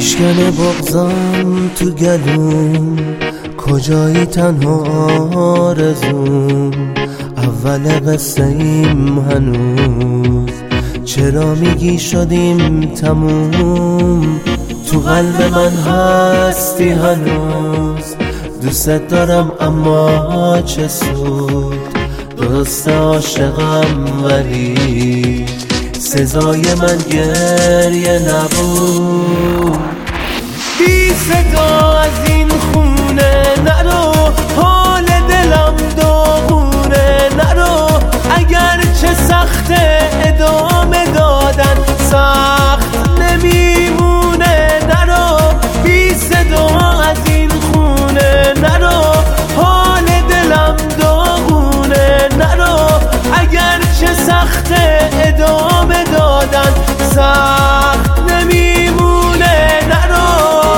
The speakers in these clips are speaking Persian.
میشکنه بغضم تو گلوم، کجایی تنها آرزوم، اول قصه ایم هنوز، چرا میگی شدیم تموم، تو قلب من هستی هنوز، دوست دارم اما چه سود، درست عاشقم ولی سزای من گریه نبود. بی صدا از این خونه نرو، حال دلم داغونه نرو، اگر چه سخته ادامه دادن سخت نمیمونه نرو، بی صدا از این خونه نرو، حال دلم داغونه نرو، اگر چه سخته ادامه دادن سخت نمیمونه نرو.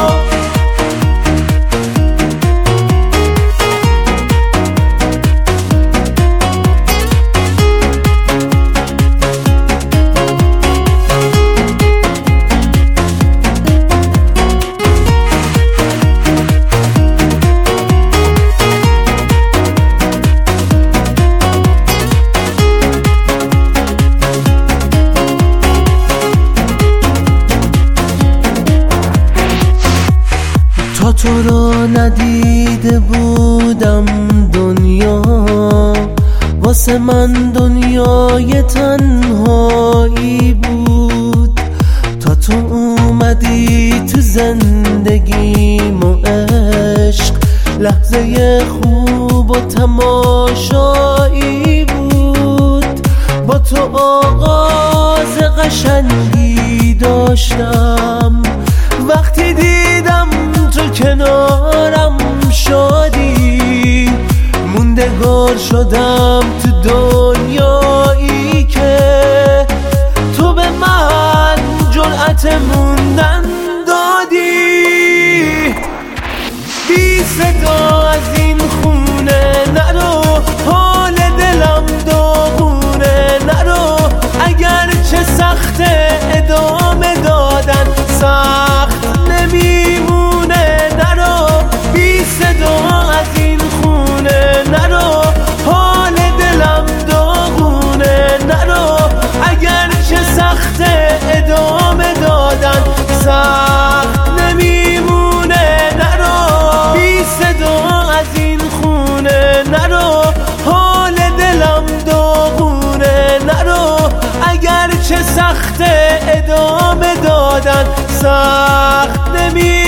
تا تو رو ندیده بودم دنیا، واسه من دنیای تنهایی بود، تا تو اومدی تو زندگیم و عشق لحظه خوب و تماشایی بود، با تو آغاز قشنگی داشتم، وقتی دیدم تو کنارم شدی، موندگار شدم تو دنیایی که تو به من جرأت موندن دادی. بی صدا از این خونه نرو، حال دلم داغونه نرو، اگر چه سخته ادامه دادن سخت نمیمونه نرو، بی صدا از این خونه نرو، حال دلم داغونه نرو، اگر چه سخته ادامه دادن سخت نمیمونه نرو، بی صدا از این خونه نرو، حال دلم داغونه نرو، اگر چه سخته ادامه دادن سخت نمیمونه.